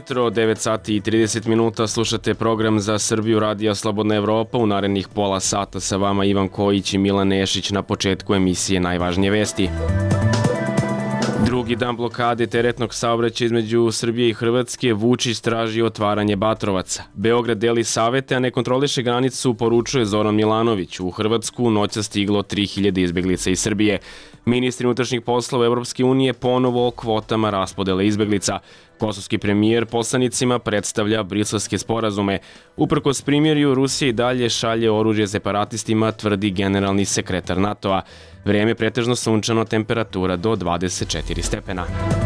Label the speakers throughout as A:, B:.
A: jutro, 9 sati i 30 minuta, slušate program za Srbiju Radija Slobodna Evropa. U narednih pola sata sa vama Ivan Kojić i Milan Nešić. Na početku emisije najvažnije vesti. Drugi dan blokade teretnog saobraćaja između Srbije i Hrvatske, Vučić traži otvaranje Batrovaca. Beograd deli savete, a ne kontroliše granicu, poručuje Zoran Milanović. U Hrvatsku noća stiglo 3000 izbeglica iz Srbije. Ministri unutrašnjih poslova Evropske unije ponovo o kvotama raspodele izbeglica. Kosovski premijer poslanicima predstavlja briselske sporazume. Uprkos primirju, Rusija i dalje šalje oružje separatistima, tvrdi generalni sekretar NATO-a. Vrijeme pretežno sunčano, temperatura do 24 stepena.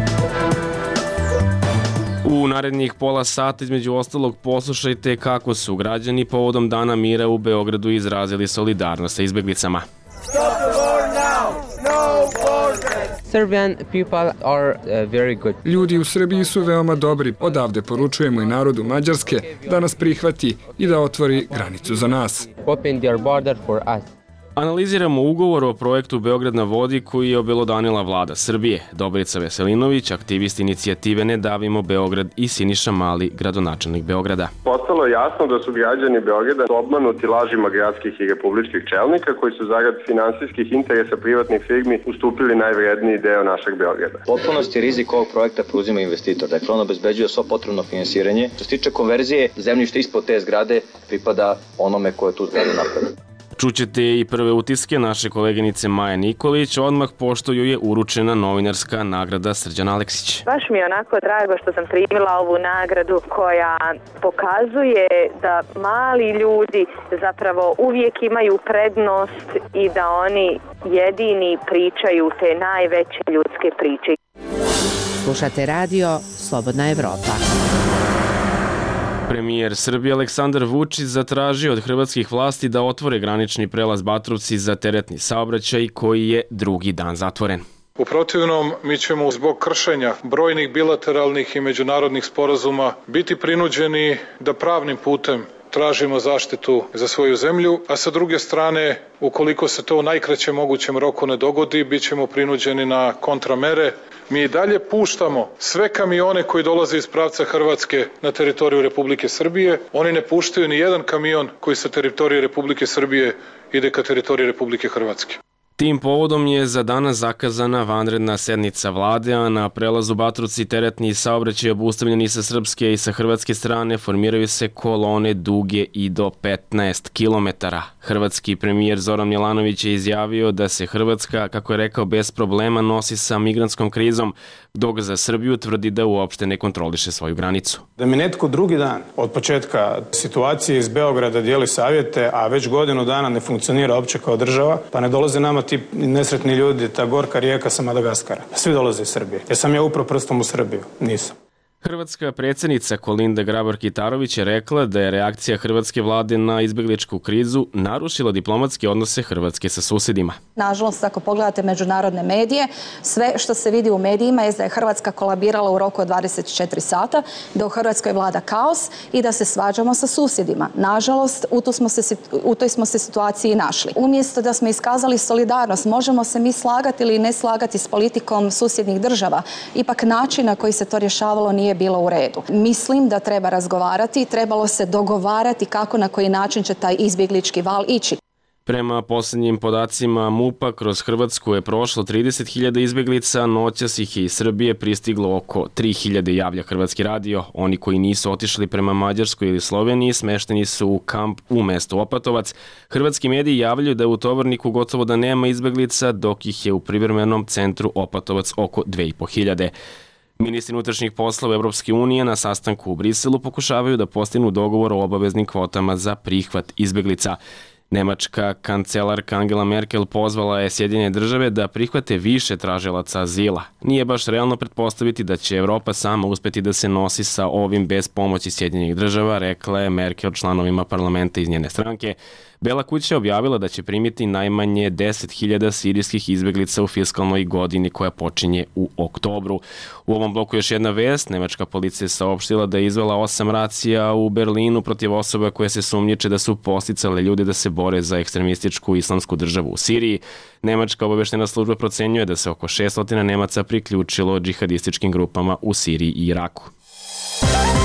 A: U narednih pola sata između ostalog poslušajte kako su građani povodom Dana mira u Beogradu izrazili solidarnost sa izbeglicama.
B: Serbian people are very good.
C: Ljudi u Srbiji su veoma dobri. Odavde poručujemo i narodu Mađarske da nas prihvati i da otvori granicu za nas.
B: Open their border for us.
A: Analiziramo ugovor o projektu Beograd na vodi koji je obelodanila vlada Srbije. Dobrica Veselinović, aktivist inicijative Ne davimo Beograd, i Siniša Mali, gradonačelnik Beograda.
D: Postalo je jasno da su građani Beograda obmanuti lažima gradskih i republičkih čelnika koji su zarad finansijskih interesa privatnih firmi ustupili najvredniji deo našeg Beograda.
E: Potpunosti rizik ovog projekta preuzima investitor. Dakle, on obezbeđuje svo potrebno finansiranje. Što se tiče konverzije, zemljište ispod te zgrade pripada onome ko je tu zgradu napravio.
A: Čućete i prve utiske naše koleginice Maje Nikolić, odmah pošto joj je uručena novinarska nagrada Srđan Aleksić.
F: Baš mi je onako drago što sam primila ovu nagradu koja pokazuje da mali ljudi zapravo uvijek imaju prednost i da oni jedini pričaju te najveće ljudske priče.
G: Slušate radio Slobodna Evropa.
A: Premijer Srbije Aleksandar Vučić zatražio od hrvatskih vlasti da otvore granični prelaz Batrovci za teretni saobraćaj koji je drugi dan zatvoren.
H: U protivnom, mi ćemo zbog kršenja brojnih bilateralnih i međunarodnih sporazuma biti prinuđeni da pravnim putem tražimo zaštitu za svoju zemlju, a sa druge strane, ukoliko se to u najkraćem mogućem roku ne dogodi, bit ćemo prinuđeni na kontramere. Mi i dalje puštamo sve kamione koji dolaze iz pravca Hrvatske na teritoriju Republike Srbije. Oni ne puštaju ni jedan kamion koji sa teritorije Republike Srbije ide ka teritoriji Republike Hrvatske.
A: Tim povodom je za danas zakazana vanredna sednica vlade, a na prelazu Batrovci teretni saobraćaj obustavljeni sa srpske i sa hrvatske strane formiraju se kolone duge i do 15 kilometara. Hrvatski premijer Zoran Milanović je izjavio da se Hrvatska, kako je rekao, bez problema nosi sa migrantskom krizom, dok za Srbiju tvrdi da uopšte ne kontroliše svoju granicu.
I: Da mi netko drugi dan od početka situacije iz Beograda dijeli savjete, a već godinu dana ne funkcionira uopće kao država, pa ne dolaze nama ti nesretni ljudi, ta gorka rijeka sa Madagaskara. Svi dolaze iz Srbije. Jesam ja upro prstom u Srbiju? Nisam.
A: Hrvatska predsjednica Kolinda Grabar-Kitarović je rekla da je reakcija hrvatske vlade na izbjegličku krizu narušila diplomatske odnose Hrvatske sa susjedima.
J: Nažalost, ako pogledate međunarodne medije, sve što se vidi u medijima je da je Hrvatska kolabirala u roku od 24 sata, da u Hrvatskoj vlada kaos i da se svađamo sa susjedima. Nažalost, u toj smo se situaciji našli. Umjesto da smo iskazali solidarnost, možemo se mi slagati ili ne slagati s politikom susjednih država, ipak način na koji se to rješavalo nije bilo u redu. Mislim da treba razgovarati, trebalo se dogovarati kako, na koji način će taj izbjeglički val ići.
A: Prema posljednjim podacima MUP-a, kroz Hrvatsku je prošlo 30.000 izbjeglica, noćas ih je iz Srbije pristiglo oko 3.000, javlja Hrvatski radio. Oni koji nisu otišli prema Mađarskoj ili Sloveniji smešteni su u kamp u mestu Opatovac. Hrvatski mediji javljaju da u Tovarniku gotovo da nema izbjeglica, dok ih je u privremenom centru Opatovac oko 2.500. Ministri unutrašnjih poslova Evropske unije na sastanku u Briselu pokušavaju da postignu dogovor o obaveznim kvotama za prihvat izbjeglica. Nemačka kancelarka Angela Merkel pozvala je Sjedinjene države da prihvate više tražilaca azila. Nije baš realno pretpostaviti da će Evropa sama uspjeti da se nosi sa ovim bez pomoći Sjedinjenih država, rekla je Merkel članovima parlamenta iz njene stranke. Bela kuća je objavila da će primiti najmanje 10.000 sirijskih izbjeglica u fiskalnoj godini koja počinje u oktobru. U ovom bloku još jedna vest. Nemačka policija je saopštila da je izvela 8 racija u Berlinu protiv osoba koje se sumnjiče da su podsticale ljude da se bore za ekstremističku islamsku državu u Siriji. Nemačka obaveštena služba procenjuje da se oko 600 Nemaca priključilo džihadističkim grupama u Siriji i Iraku.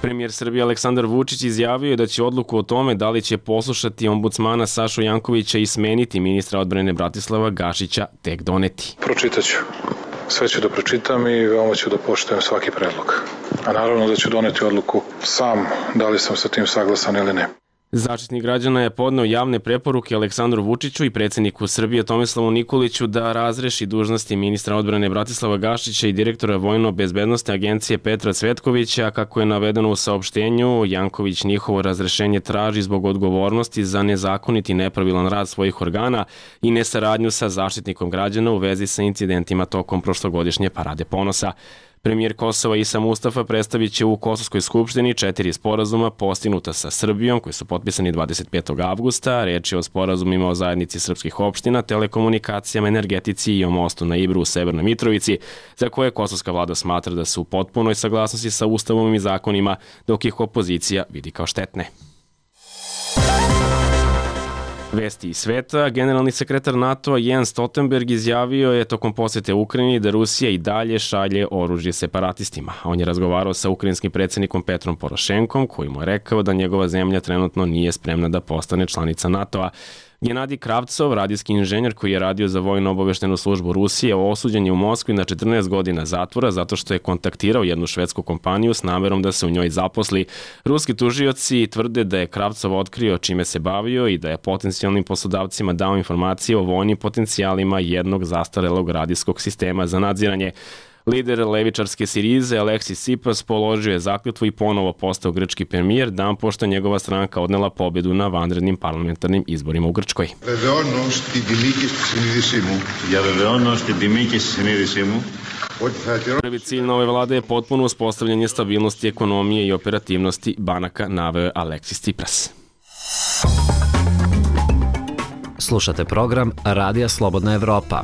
A: Premijer Srbije Aleksandar Vučić izjavio je da će odluku o tome da li će poslušati ombudsmana Sašu Jankovića i smeniti ministra odbrane Bratislava Gašića tek doneti.
H: Pročitaću. Sve ću da pročitam i veoma ću da poštujem svaki predlog. A naravno da ću doneti odluku sam da li sam sa tim saglasan ili ne.
A: Zaštitnik građana je podneo javne preporuke Aleksandru Vučiću i predsjedniku Srbije Tomislavu Nikoliću da razreši dužnosti ministra odbrane Bratislava Gašića i direktora Vojno-bezbednosne agencije Petra Cvetkovića. Kako je navedeno u saopštenju, Janković njihovo razrešenje traži zbog odgovornosti za nezakoniti i nepravilan rad svojih organa i nesaradnju sa zaštitnikom građana u vezi sa incidentima tokom prošlogodišnje Parade ponosa. Premijer Kosova Isa Mustafa predstavit će u Kosovskoj skupštini 4 sporazuma postignuta sa Srbijom koji su potpisani 25. avgusta. Reč je o sporazumima o zajednici srpskih opština, telekomunikacijama, energetici i o mostu na Ibru u Severnoj Mitrovici, za koje kosovska vlada smatra da su u potpunoj saglasnosti sa ustavom i zakonima, dok ih opozicija vidi kao štetne. Vesti iz sveta. Generalni sekretar NATO-a Jens Stoltenberg izjavio je tokom posete Ukrajini da Rusija i dalje šalje oružje separatistima. On je razgovarao sa ukrajinskim predsjednikom Petrom Porošenkom, koji mu je rekao da njegova zemlja trenutno nije spremna da postane članica NATO-a. Genadij Kravcov, radijski inženjer koji je radio za vojno-obaveštenu službu Rusije, osuđen je u Moskvi na 14 godina zatvora zato što je kontaktirao jednu švedsku kompaniju s namerom da se u njoj zaposli. Ruski tužioci tvrde da je Kravcov otkrio čime se bavio i da je potencijalnim poslodavcima dao informacije o vojnim potencijalima jednog zastarelog radijskog sistema za nadziranje. Lider levičarske Sirize Aleksis Tsipras položio je zakletvu i ponovo postao grčki premijer dan pošto njegova stranka odnela pobedu na vanrednim parlamentarnim izborima u Grčkoj. Prvi cilj nove vlade je potpuno uspostavljanje stabilnosti ekonomije i operativnosti banaka, naveo je Aleksis Tsipras.
K: Slušate program Radija Slobodna Evropa.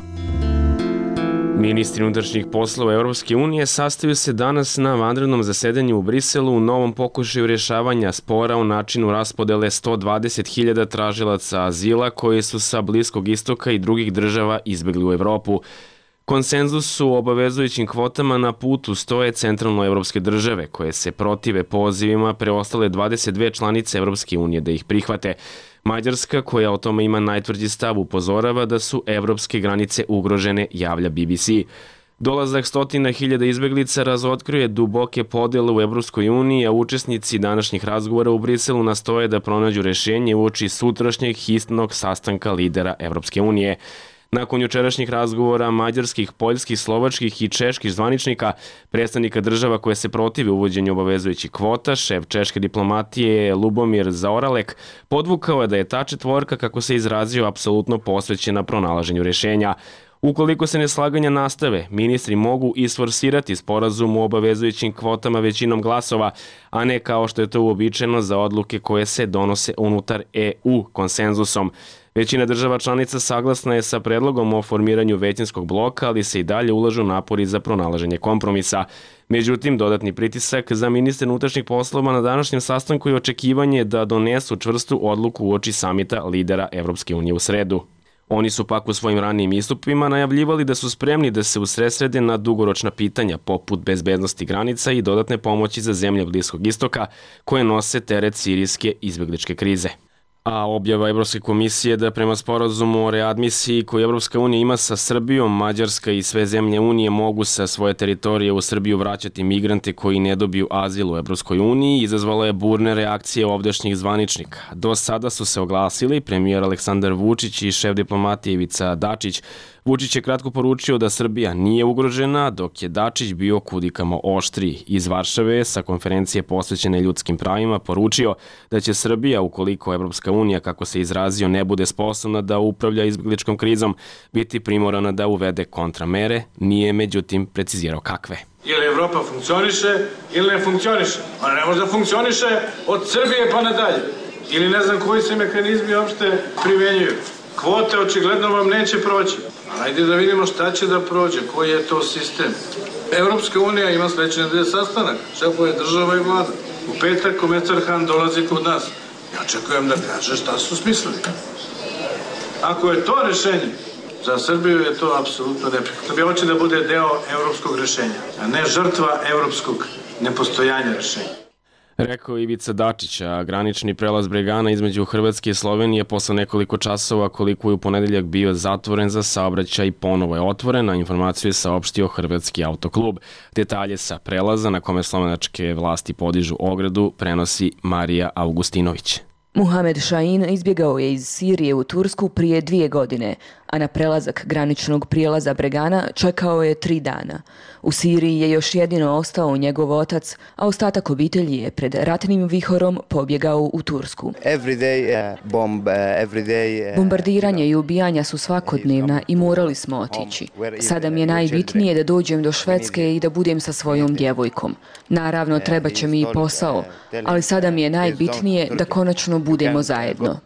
A: Ministri unutrašnjih poslova Evropske unije sastaju se danas na vanrednom zasedanju u Briselu u novom pokušaju rješavanja spora o načinu raspodele 120.000 tražilaca azila koji su sa Bliskog istoka i drugih država izbegli u Evropu. Konsenzus u obavezujućim kvotama na putu stoje centralnoevropske države koje se protive pozivima preostale 22 članice Evropske unije da ih prihvate. Mađarska, koja o tome ima najtvrđi stav, upozorava da su evropske granice ugrožene, javlja BBC. Dolazak 100.000 izbeglica razotkrio duboke podele u Evropskoj uniji, a učesnici današnjih razgovora u Briselu nastoje da pronađu rješenje uoči sutrašnjeg hitnog sastanka lidera Evropske unije. Nakon jučerašnjih razgovora mađarskih, poljskih, slovačkih i čeških zvaničnika, predstavnika država koje se protive uvođenju obavezujućih kvota, šef češke diplomatije Lubomir Zaoralek podvukao je da je ta četvorka, kako se izrazio, apsolutno posvećena pronalaženju rješenja. Ukoliko se neslaganja nastave, ministri mogu isforsirati sporazum o obavezujućim kvotama većinom glasova, a ne kao što je to uobičajeno za odluke koje se donose unutar EU konsenzusom. Većina država članica saglasna je sa predlogom o formiranju većinskog bloka, ali se i dalje ulažu napori za pronalaženje kompromisa. Međutim, dodatni pritisak za ministre unutrašnjih poslova na današnjem sastanku je očekivanje da donesu čvrstu odluku uoči samita lidera Evropske unije u sredu. Oni su pak u svojim ranijim istupima najavljivali da su spremni da se usredsrede na dugoročna pitanja poput bezbednosti granica i dodatne pomoći za zemlje Bliskog istoka koje nose teret sirijske izbegličke krize. A objava Evropske komisije da prema sporazumu o readmisiji koju Evropska unija ima sa Srbijom, Mađarska i sve zemlje unije mogu sa svoje teritorije u Srbiju vraćati migrante koji ne dobiju azil u Evropskoj uniji, izazvala je burne reakcije ovdašnjih zvaničnika. Do sada su se oglasili premijer Aleksandar Vučić i šef diplomatije Ivica Dačić. Vučić je kratko poručio da Srbija nije ugrožena, dok je Dačić bio kudikamo oštriji. Iz Varšave sa konferencije posvećene ljudskim pravima poručio da će Srbija, ukoliko Evropska unija, kako se izrazio, ne bude sposobna da upravlja izbegličkom krizom, biti primorana da uvede kontramere, nije međutim precizirao kakve.
L: Ili Evropa funkcioniše ili ne funkcioniše. Ona ne može da funkcioniše od Srbije pa nadalje. Ili ne znam koji se mehanizmi uopšte primenjuju. Kvote očigledno vam neće proći. Ajde da vidimo šta će da prođe, koji je to sistem. Evropska unija ima sledeće nedelje sastanak, šefove država i vlada. U petak komesar Han dolazi kod nas. Ja očekujem da kaže šta su smislili. Ako je to rešenje, za Srbiju je to apsolutno neprihvatno. Srbija hoće da bude deo evropskog rešenja, a ne žrtva evropskog nepostojanja rešenja.
A: Rekao Ivica Dačić, a granični prelaz Bregana između Hrvatske i Slovenije posle nekoliko časova koliko je u ponedeljak bio zatvoren za saobraćaj ponovo je otvoren, a informaciju je saopštio Hrvatski autoklub. Detalje sa prelaza na kome slovenačke vlasti podižu ogradu prenosi Marija Augustinović.
M: Muhamed Šahin izbjegao je iz Sirije u Tursku prije 2 godine, a na prelazak graničnog prijelaza Bregana čekao je 3 dana. U Siriji je još jedino ostao njegov otac, a ostatak obitelji je pred ratnim vihorom pobjegao u Tursku. Bombardiranje i ubijanja su svakodnevna i morali smo otići. Sada mi je najbitnije da dođem do Švedske i da budem sa svojom djevojkom. Naravno, treba će mi i posao, ali sada mi je najbitnije da konačno budemo zajedno.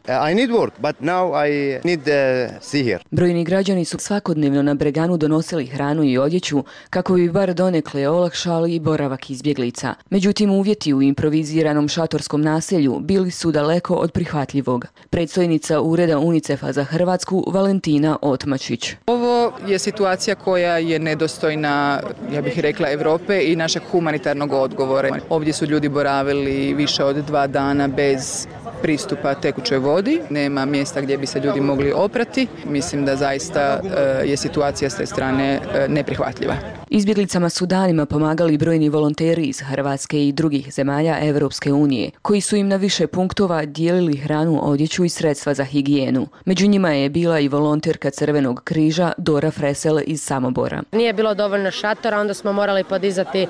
M: Brojni građani su svakodnevno na Breganu donosili hranu i odjeću kako bi bar donekle olakšali boravak izbjeglica. Međutim, uvjeti u improviziranom šatorskom naselju bili su daleko od prihvatljivog. Predstojnica Ureda UNICEF-a za Hrvatsku Valentina Otmačić.
N: Ovo je situacija koja je nedostojna, ja bih rekla, Europe i našeg humanitarnog odgovora. Ovdje su ljudi boravili više od 2 dana bez pristupa tekućoj vodi. Nema mjesta gdje bi se ljudi mogli oprati. Mislim da zaista je situacija s te strane neprihvatljiva.
M: Izbjeglicama su danima pomagali brojni volonteri iz Hrvatske i drugih zemalja Europske unije, koji su im na više punktova dijelili hranu, odjeću i sredstva za higijenu. Među njima je bila i volonterka Crvenog križa Dora Fresel iz Samobora.
O: Nije bilo dovoljno šatora, onda smo morali podizati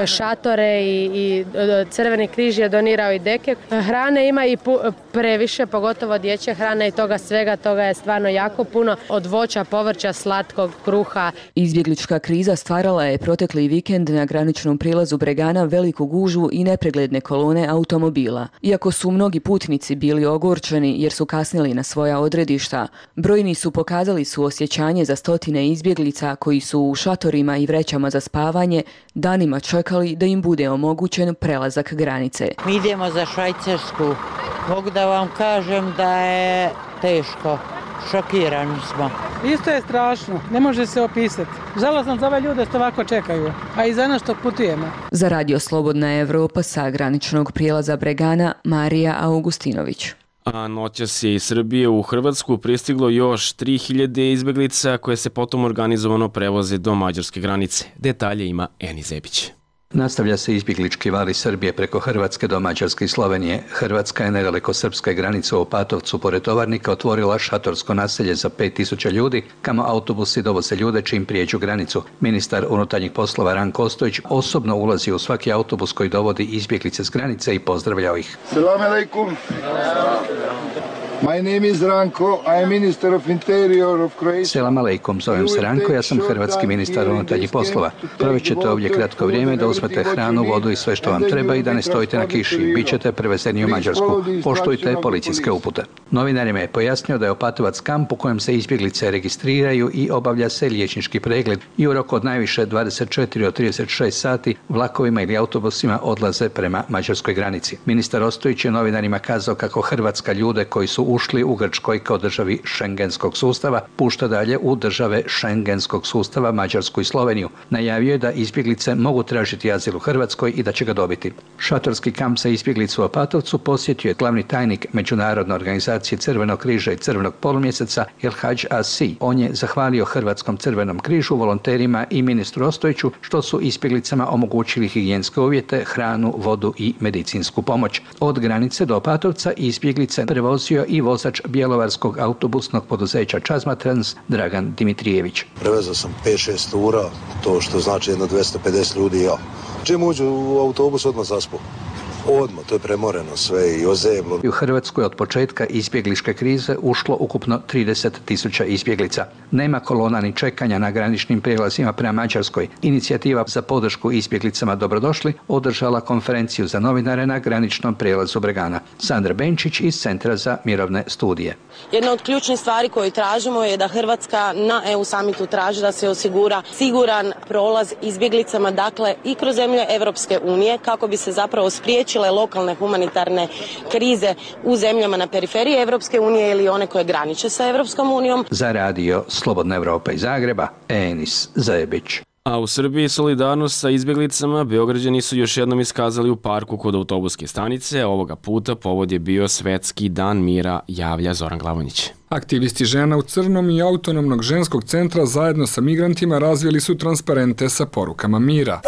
O: šatore i Crveni križ je donirao i deke. Hrane ima i previše, pogotovo dječje hrane i toga je stvarno jako puno, od voća, povrća, slatkog, kruha.
M: Izbjeglička kriza stvarala je protekli vikend na graničnom prilazu Bregana veliku gužvu i nepregledne kolone automobila. Iako su mnogi putnici bili ogorčeni jer su kasnili na svoja odredišta, brojni su pokazali suosjećanje za stotine izbjeglica koji su u šatorima i vrećama za spavanje danima čekali da im bude omogućen prelazak granice.
P: Mi idemo za Švajcarsku. Mogu da vam kažem da je teško. Šokirani smo.
Q: Isto je strašno, ne može se opisati. Žalosno za ove ljude što ovako čekaju, a i za nas što putujemo.
M: Za Radio Slobodna Evropa sa graničnog prijelaza Bregana Marija Augustinović.
A: A noćas je iz Srbije u Hrvatsku pristiglo još 3000 izbjeglica koje se potom organizovano prevoze do mađarske granice. Detalje ima Eni Zebić.
R: Nastavlja se izbjeglički val iz Srbije preko Hrvatske do Mađarske i Slovenije. Hrvatska je nedaleko srpske granice u Opatovcu pored Tovarnika otvorila šatorsko naselje za 5000 ljudi, kamo autobusi dovoze ljude čim prijeđu granicu. Ministar unutarnjih poslova Ranko Ostojić osobno ulazi u svaki autobus koji dovodi izbjeglice s granice i pozdravljao ih.
S: Selam alaikum. My name is Ranko, I am Minister of Interior of Croatia.
R: Selam alejkum, zovem se Ranko, ja sam hrvatski ministar unutarnjih poslova. Provjećete ovdje kratko vrijeme da uzmete hranu, vodu i sve što vam treba i da ne stojite na kiši. Bićete prevezeni u Mađarsku. Poštujte policijske upute. Novinarima je pojasnio da je Opatovac kamp u kojem se izbjeglice registriraju i obavlja se liječnički pregled i u roku od najviše 24 do 36 sati vlakovima ili autobusima odlaze prema mađarskoj granici. Ministar Ostojić je novinarima kazao kako Hrvatska ljude koji su ušli u Grčkoj kao državi šengenskog sustava, pušta dalje u države šengenskog sustava Mađarsku i Sloveniju. Najavio je da izbjeglice mogu tražiti azil u Hrvatskoj i da će ga dobiti. Šatorski kamp za izbjeglicu u Opatovcu posjetio je glavni tajnik Međunarodne organizacije Crvenog križa i Crvenog polumjeseca El Hadž Asi. On je zahvalio Hrvatskom Crvenom križu, volonterima i ministru Ostojiću što su izbjeglicama omogućili higijenske uvjete, hranu, vodu i medicinsku pomoć. Od granice do Opatovca izbjeglice prevozio i vozač bjelovarskog autobusnog poduzeća Čazmatrans Dragan Dimitrijević.
T: Prevezao sam 5-6 tura, to što znači jedno 250 ljudi i ja. Čim uđu u autobus odmah zaspu. Odmah, to je premoreno sve i ozemlo.
R: U Hrvatskoj od početka izbjegličke krize ušlo ukupno 30.000 izbjeglica. Nema kolona ni čekanja na graničnim prijelazima prema Mađarskoj. Inicijativa za podršku izbjeglicama Dobrodošli održala konferenciju za novinare na graničnom prijelazu Bregana. Sandra Benčić iz Centra za mirovne studije.
U: Jedna od ključnih stvari koju tražimo je da Hrvatska na EU samitu traži da se osigura siguran prolaz izbjeglicama, dakle i kroz zemlje Europske unije, kako bi se zapravo spriječile lokalne humanitarne krize u zemljama na periferiji Europske unije ili one koje graniče sa Europskom unijom.
R: Za radio Slobodna Evropa iz Zagreba, Enis Zajebić.
A: A u Srbiji solidarnost sa izbjeglicama Beograđani su još jednom iskazali u parku kod autobuske stanice. Ovoga puta povod je bio Svetski dan mira, javlja Zoran Glavonjić.
C: Aktivisti žena u crnom i autonomnog ženskog centra zajedno sa migrantima razvili su transparente sa porukama mira.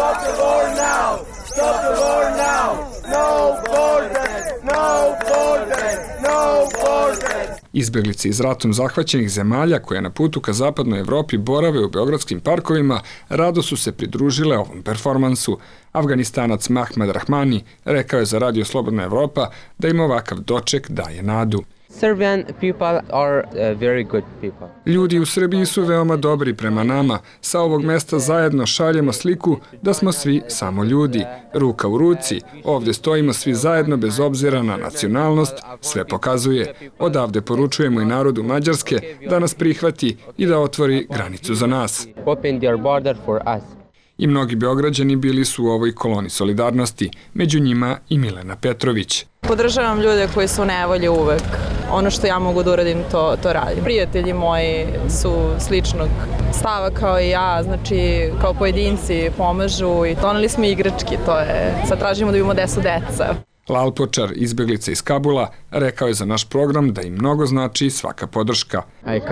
C: Izbjeglice iz ratom zahvaćenih zemalja koje na putu ka zapadnoj Evropi borave u beogradskim parkovima rado su se pridružile ovom performansu. Afganistanac Mahmad Rahmani rekao je za Radio Slobodna Evropa da im ovakav doček daje nadu.
B: Serbian people are very good people.
C: Ljudi u Srbiji su veoma dobri prema nama. Sa ovog mesta zajedno šaljemo sliku da smo svi samo ljudi. Ruka u ruci. Ovdje stojimo svi zajedno bez obzira na nacionalnost. Sve pokazuje. Odavde poručujemo i narodu Mađarske da nas prihvati i da otvori granicu za nas.
B: Open their border for us.
C: I mnogi Beograđani bili su u ovoj koloni solidarnosti, među njima i Milena Petrović.
V: Podržavam ljude koji su u nevolji uvek. Ono što ja mogu da uradim, to radim. Prijatelji moji su sličnog stava kao i ja, znači kao pojedinci pomažu i doneli smo igrački, sad tražimo da imamo 10 deca.
C: Lalpočar, izbjeglica iz Kabula, rekao je za naš program da im mnogo znači svaka podrška.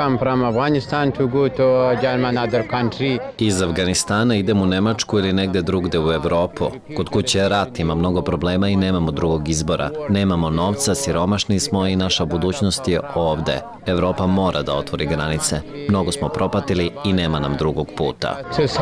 K: Iz Afganistana idem u Nemačku ili negde drugde u Evropu. Kod kuće je rat, ima mnogo problema i nemamo drugog izbora. Nemamo novca, siromašni smo i naša budućnost je ovde. Evropa mora da otvori granice. Mnogo smo propatili i nema nam drugog puta.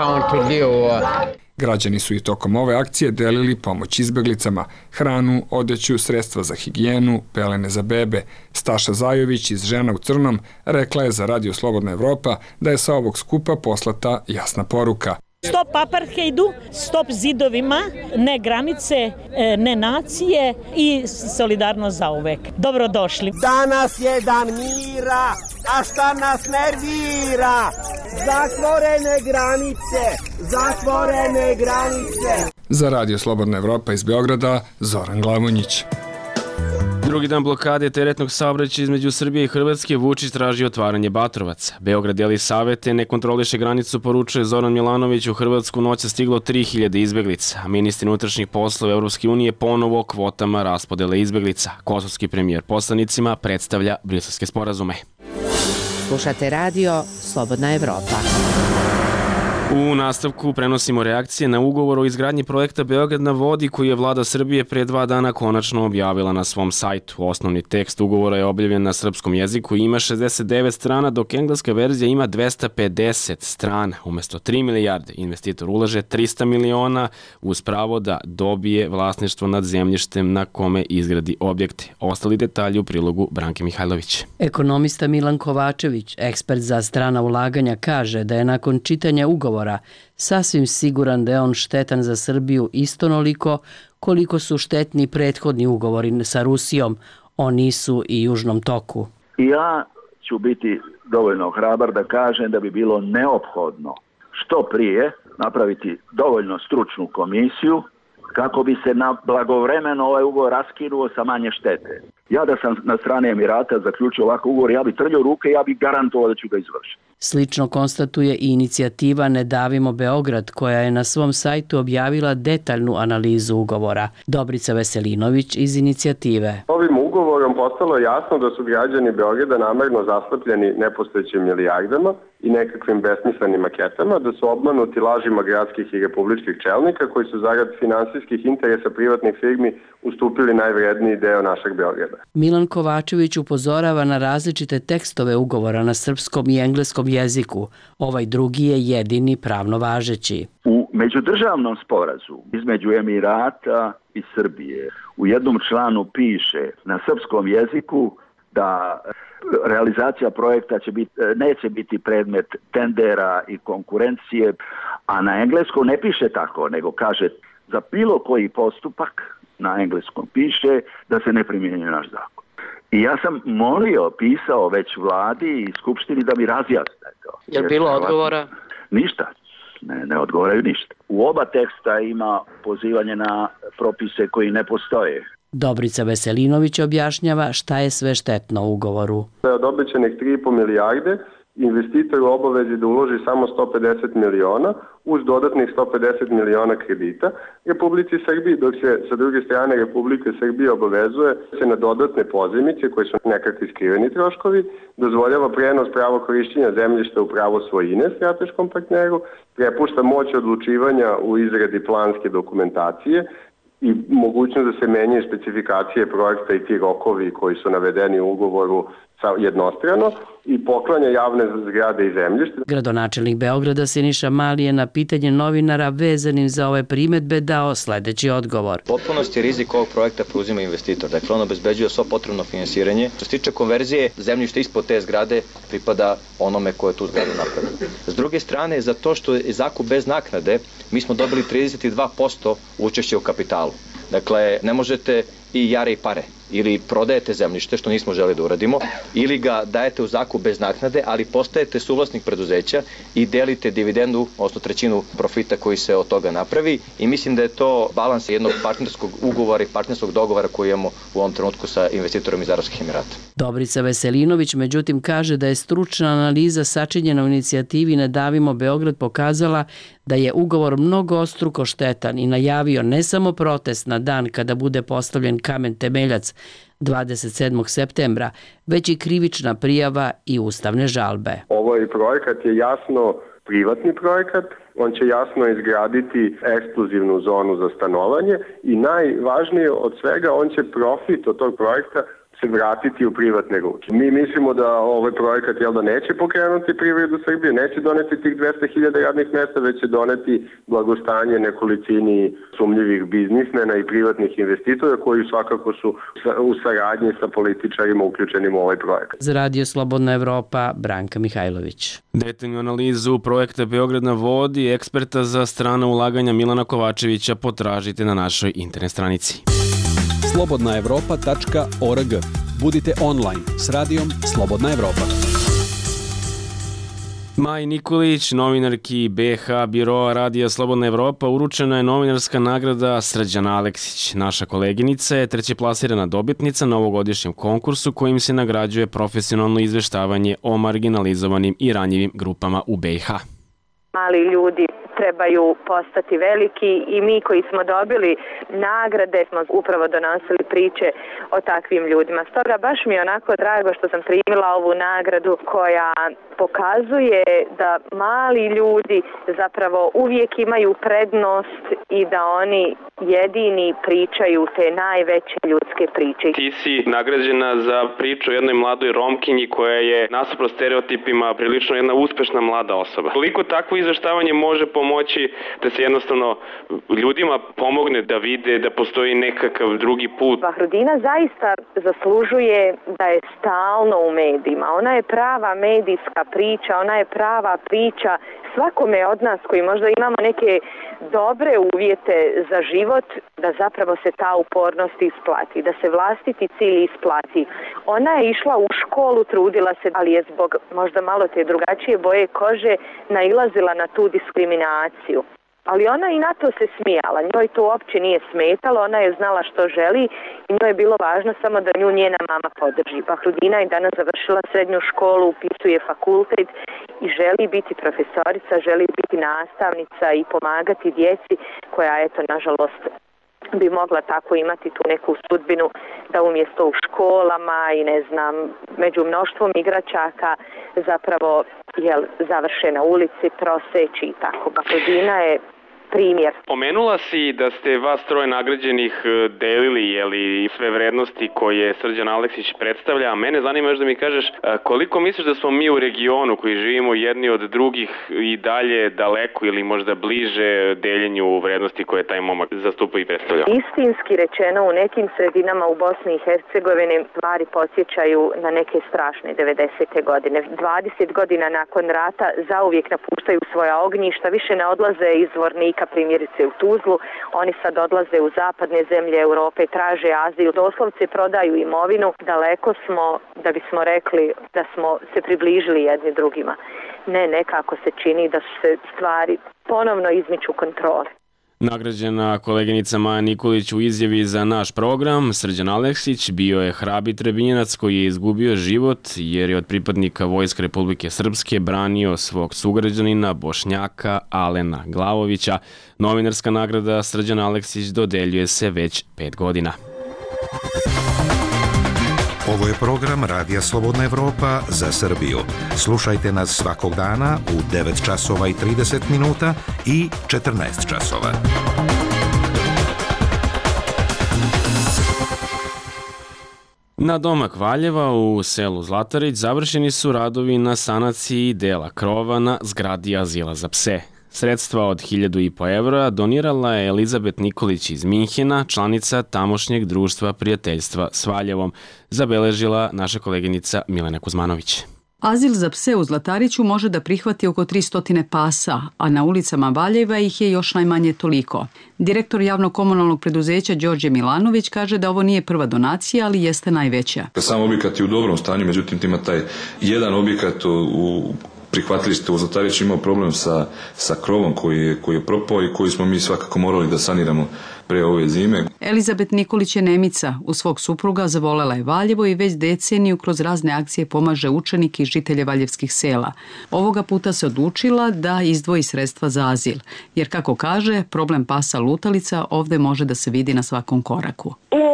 C: Građani su i tokom ove akcije delili pomoć izbjeglicama, hranu, odeću, sredstva za higijenu, pelene za bebe. Staša Zajović iz Žena u crnom rekla je za Radio Slobodna Evropa da je sa ovog skupa poslata jasna poruka.
W: Stop apartheidu, stop zidovima, ne granice, ne nacije i solidarnost zauvek. Dobrodošli.
X: Danas je dan mira, a šta nas nervira? Zatvorene granice, zatvorene granice.
C: Za Radio Slobodna Evropa iz Beograda, Zoran Glavonjić.
A: Drugi dan blokade teretnog saobraćaja između Srbije i Hrvatske, Vučić traži otvaranje Batrovaca. Beograd deli savete, ne kontroliše granicu, poručuje Zoran Milanović. U Hrvatsku noća stiglo 3000 izbeglica. Ministri unutrašnjih poslova Evropske unije ponovo kvotama raspodele izbeglica. Kosovski premijer poslanicima predstavlja briselske sporazume.
G: Slušate radio Slobodna Evropa.
A: U nastavku prenosimo reakcije na ugovor o izgradnji projekta Beograd na vodi koji je vlada Srbije pre 2 dana konačno objavila na svom sajtu. Osnovni tekst ugovora je objavljen na srpskom jeziku i ima 69 strana, dok engleska verzija ima 250 strana. Umesto 3 milijarde investitor ulaže 300 miliona uz pravo da dobije vlasništvo nad zemljištem na kome izgradi objekte. Ostali detalji u prilogu Branke Mihajlović.
Y: Ekonomista Milan Kovačević, ekspert za strana ulaganja, kaže da je nakon čitanja ugovora sasvim siguran da je on štetan za Srbiju istonoliko koliko su štetni prethodni ugovori sa Rusijom o NIS-u i Južnom toku.
Z: Ja ću biti dovoljno hrabar da kažem da bi bilo neophodno što prije napraviti dovoljno stručnu komisiju kako bi se blagovremeno ovaj ugovor raskinuo sa manje štete. Ja da sam na strane Emirata zaključio ovakav ugovor, ja bi trljao ruke, ja bi garantovao da ću ga izvršiti.
Y: Slično konstatuje i inicijativa Ne davimo Beograd, koja je na svom sajtu objavila detaljnu analizu ugovora. Dobrica Veselinović iz inicijative.
D: Ovim ugovorom postalo je jasno da su građani Beograda namerno zaslepljeni nepostojećim milijardama i nekakvim besmislenim maketama, da su obmanuti lažima gradskih i republičkih čelnika koji su zarad finansijskih interesa privatnih firmi ustupili najvredniji deo našeg Beograda.
Y: Milan Kovačević upozorava na različite tekstove ugovora na srpskom i engleskom jeziku. Ovaj drugi je jedini pravno važeći.
Z: U međudržavnom sporazumu između Emirata i Srbije u jednom članu piše na srpskom jeziku da realizacija projekta neće biti predmet tendera i konkurencije, a na engleskom ne piše tako, nego kaže za bilo koji postupak na engleskom piše da se ne primjenjuje naš zakon. I ja sam pisao već vladi i skupštini da mi razjasne to.
Y: Je li bilo odgovora?
Z: Ništa. Ne odgovaraju ništa. U oba teksta ima pozivanje na propise koji ne postoje.
Y: Dobrica Veselinović objašnjava šta je sve štetno u ugovoru.
D: Od obećanih 3,5 milijarde investitor u obavezi da uloži samo 150 miliona uz dodatnih 150 miliona kredita Republici Srbiji, dok se sa druge strane Republika Srbija obavezuje se na dodatne pozajmice koje su nekakvi skriveni troškovi, dozvoljava prenos pravo korišćenja zemljišta u pravo svojine strateškom partneru, prepušta moć odlučivanja u izradi planske dokumentacije i mogućnost da se menjaju specifikacije projekta i ti rokovi koji su navedeni u ugovoru jednostrano i poklanja javne zgrade i zemljište.
Y: Gradonačelnik Beograda Siniša Mali je na pitanje novinara vezanim za ove primetbe dao sledeći odgovor.
E: Potpunosti rizik ovog projekta preuzima investitor, dakle on obezbeđuje svo potrebno finansiranje. Što se tiče konverzije, zemljište ispod te zgrade pripada onome ko je tu zgradu napravio. S druge strane, za to što je zakup bez naknade, mi smo dobili 32% učešća u kapitalu. Dakle, ne možete i jare i pare. Ili prodajete zemljište, što nismo želi da uradimo, ili ga dajete u zakup bez naknade, ali postajete suvlasnik preduzeća i delite dividendu, odnosno trećinu profita koji se od toga napravi, i mislim da je to balans jednog partnerskog ugovora i partnerskog dogovora koji imamo u ovom trenutku sa investitorom iz Arapskih Emirata.
Y: Dobrica Veselinović, međutim, kaže da je stručna analiza sačinjena u inicijativi Ne davimo Beograd pokazala da je ugovor mnogostruko štetan i najavio ne samo protest na dan kada bude postavljen kamen temeljac 27. septembra, već i krivična prijava i ustavne žalbe.
D: Ovaj projekat je jasno privatni projekat, on će jasno izgraditi ekskluzivnu zonu za stanovanje i najvažnije od svega, on će profit od tog projekta se vratiti u privatne ruke. Mi mislimo da ovaj projekat neće pokrenuti privredu Srbije, neće doneti tih 200.000 radnih mesta, već će doneti blagostanje nekolicini sumnjivih biznismena i privatnih investitora koji svakako su u saradnji sa političarima uključenim u ovaj projekat.
Y: Za Radio Slobodna Evropa, Branka Mihajlović.
A: Detaljnu analizu projekta Beograd na vodi i eksperta za strana ulaganja Milana Kovačevića potražite na našoj internet stranici.
F: slobodnaevropa.org. Budite online s radijom Slobodna Evropa.
A: Maji Nikolić, novinarki BH Biroa Radija Slobodna Evropa, uručena je novinarska nagrada Srđana Aleksić. Naša koleginica je trećeplasirana dobitnica na ovogodišnjem konkursu kojim se nagrađuje profesionalno izveštavanje o marginalizovanim i ranjivim grupama u BiH.
H: Mali ljudi trebaju postati veliki i mi koji smo dobili nagrade smo upravo donosili priče o takvim ljudima. Stoga baš mi je onako drago što sam primila ovu nagradu koja pokazuje da mali ljudi zapravo uvijek imaju prednost i da oni jedini pričaju te najveće ljudske priče.
A: Ti si nagrađena za priču o jednoj mladoj Romkinji koja je nasuprot stereotipima prilično jedna uspešna mlada osoba. Koliko takvo izveštavanje može pomoći da se jednostavno ljudima pomogne da vide da postoji nekakav drugi put?
H: Bahrudina zaista zaslužuje da je stalno u medijima. Ona je prava medijska priča, ona je prava priča svakome od nas koji možda imamo neke dobre uvjete za život, da zapravo se ta upornost isplati, da se vlastiti cilj isplati. Ona je išla u školu, trudila se, ali je zbog možda malo te drugačije boje kože nailazila na tu diskriminaciju. Ali ona i na to se smijala, njoj to uopće nije smetalo, ona je znala što želi i njoj je bilo važno samo da nju njena mama podrži. Bahrudina je danas završila srednju školu, upisuje fakultet i želi biti profesorica, želi biti nastavnica i pomagati djeci koja, eto, nažalost, bi mogla tako imati tu neku sudbinu da umjesto u školama i ne znam, među mnoštvom igračaka zapravo završe na ulici, proseći i tako. Bahrudina je primjer.
A: Pomenula si da ste vas troje nagrađenih delili sve vrednosti koje Srđan Aleksić predstavlja, a mene zanima još da mi kažeš koliko misliš da smo mi u regionu koji živimo jedni od drugih i dalje daleko ili možda bliže deljenju vrednosti koje taj momak zastupa i predstavlja?
H: Istinski rečeno, u nekim sredinama u Bosni i Hercegovini stvari podsjećaju na neke strašne 90. godine. 20 godina nakon rata zauvijek napuštaju svoja ognjišta, više ne odlaze iz Zvornika, primjerice u Tuzlu, oni sad odlaze u zapadne zemlje Europe, traže azil, doslovce prodaju imovinu, daleko smo da bismo rekli da smo se približili jedni drugima. Ne, nekako se čini da su se stvari ponovno izmiču kontrole.
A: Nagrađena koleginica Maja Nikolić u izjavi za naš program, Srđan Aleksić bio je hrabri Trebinjenac koji je izgubio život jer je od pripadnika Vojske Republike Srpske branio svog sugrađanina Bošnjaka Alena Glavovića. Novinarska nagrada Srđan Aleksić dodeljuje se već 5 godina.
I: Ovo je program Radija Slobodna Evropa za Srbiju. Slušajte nas svakog dana u 9 časova i 30 minuta i 14 časova.
A: Na domak Valjeva u selu Zlatarić završeni su radovi na sanaciji dela krova na zgradi azila za pse. Sredstva od 1.500 evra donirala je Elizabet Nikolić iz Minhena, članica tamošnjeg društva prijateljstva s Valjevom, zabeležila naša koleginica Milena Kuzmanović.
J: Azil za pse u Zlatariću može da prihvati oko 300 pasa, a na ulicama Valjeva ih je još najmanje toliko. Direktor javno-komunalnog preduzeća Đorđe Milanović kaže da ovo nije prva donacija, ali jeste najveća.
L: Sam objekat je u dobrom stanju, međutim ima taj jedan objekat u prihvatilište u Zlatariću imao problem sa krovom koji je propao i koji smo mi svakako morali da saniramo pre ove zime.
J: Elizabet Nikolić je Nemica. U svog supruga zavolela je Valjevo i već deceniju kroz razne akcije pomaže učenike i žitelje valjevskih sela. Ovoga puta se odlučila da izdvoji sredstva za azil, jer kako kaže, problem pasa lutalica ovde može da se vidi na svakom koraku.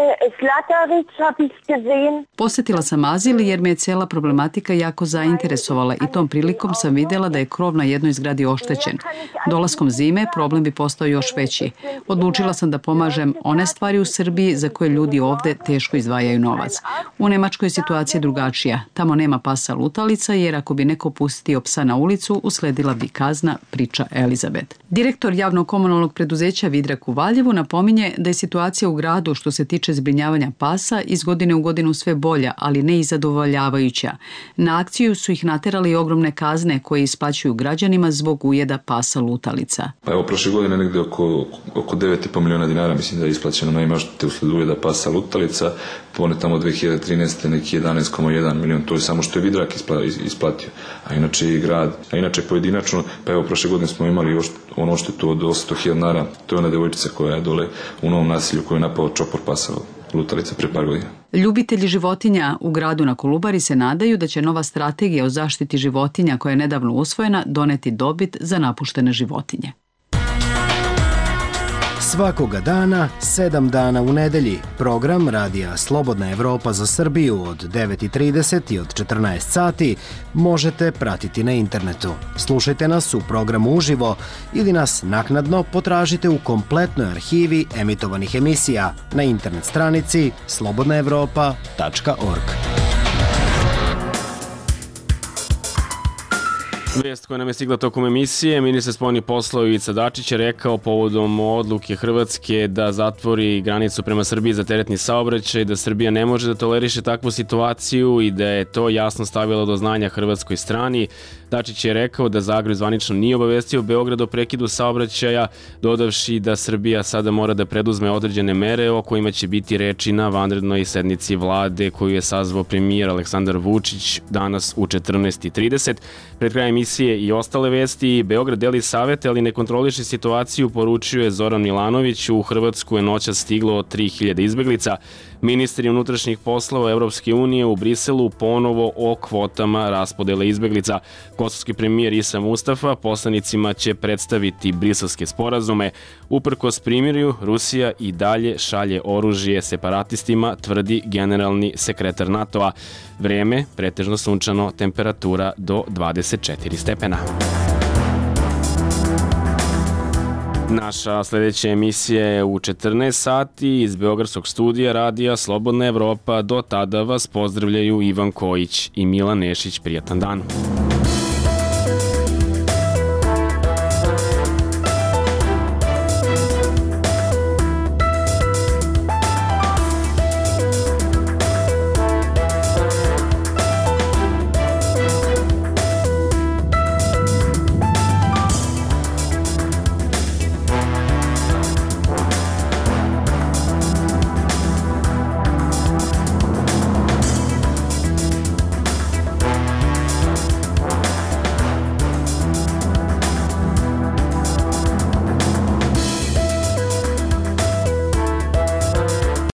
J: Posjetila sam azil jer me je cela problematika jako zainteresovala i tom prilikom sam vidjela da je krov na jednoj zgradi oštećen. Dolaskom zime problem bi postao još veći. Odlučila sam da pomažem one stvari u Srbiji za koje ljudi ovde teško izdvajaju novac. U Nemačkoj je situacija drugačija. Tamo nema pasa lutalica jer ako bi neko pustio psa na ulicu, usledila bi kazna, priča Elizabet. Direktor javno-komunalnog preduzeća Vidrak u Valjevu napominje da je situacija u gradu što se tiče zbrinjavanja pasa iz godine u godinu sve bolja, ali ne i zadovoljavajuća. Na akciju su ih naterali i ogromne kazne koje isplaćuju građanima zbog ujeda pasa lutalica.
L: Pa evo, prošle godine negde oko 9,5 miliona dinara mislim da je isplaćeno na imaštete usled ujeda pasa lutalica, pone tamo 2013. neki 11,1 milion, to je samo što je Vidrak isplatio, a inače i grad, a inače pojedinačno, pa evo prošle godine smo imali još ono što je to od 800.000 dinara, to je ona devojčica koja je dole u Novom Nasilju koju je napao čopor pasa lutalica pre par godina.
J: Ljubitelji životinja u gradu na Kolubari se nadaju da će nova strategija o zaštiti životinja koja je nedavno usvojena doneti dobit za napuštene životinje.
N: Svakoga dana, 7 dana u nedelji, program Radija Slobodna Evropa za Srbiju od 9:30 i od 14 sati možete pratiti na internetu. Slušajte nas u programu uživo ili nas naknadno potražite u kompletnoj arhivi emitovanih emisija na internet stranici slobodnaevropa.org.
A: Vijest koja nam je stigla tokom emisije, ministar spoljnih poslova Ivica Dačić je rekao povodom odluke Hrvatske da zatvori granicu prema Srbiji za teretni saobraćaj, da Srbija ne može da toleriše takvu situaciju i da je to jasno stavilo do znanja hrvatskoj strani. Dačić je rekao da Zagreb zvanično nije obavestio Beograd o prekidu saobraćaja, dodavši da Srbija sada mora da preduzme određene mere o kojima će biti reči na vanrednoj sednici vlade koju je sazvao premijer Aleksandar Vučić danas u 14:30. Pred krajem emisije i ostale vesti, Beograd deli savete, ali ne kontroliše situaciju, poručio je Zoran Milanović. U Hrvatsku je noćas stiglo 3.000 izbeglica. Ministri unutrašnjih poslova Evropske unije u Briselu ponovo o kvotama raspodele izbeglica. Kosovski premijer Isa Mustafa poslanicima će predstaviti briselske sporazume. Uprkos primirju, Rusija i dalje šalje oružje separatistima, tvrdi generalni sekretar NATO-a. Vreme, pretežno sunčano, temperatura do 24 stepena. Naša sljedeća emisija je u 14 sati iz Beogradskog studija Radija Slobodna Evropa. Do tada vas pozdravljaju Ivan Kojić i Milan Nešić. Prijatan dan.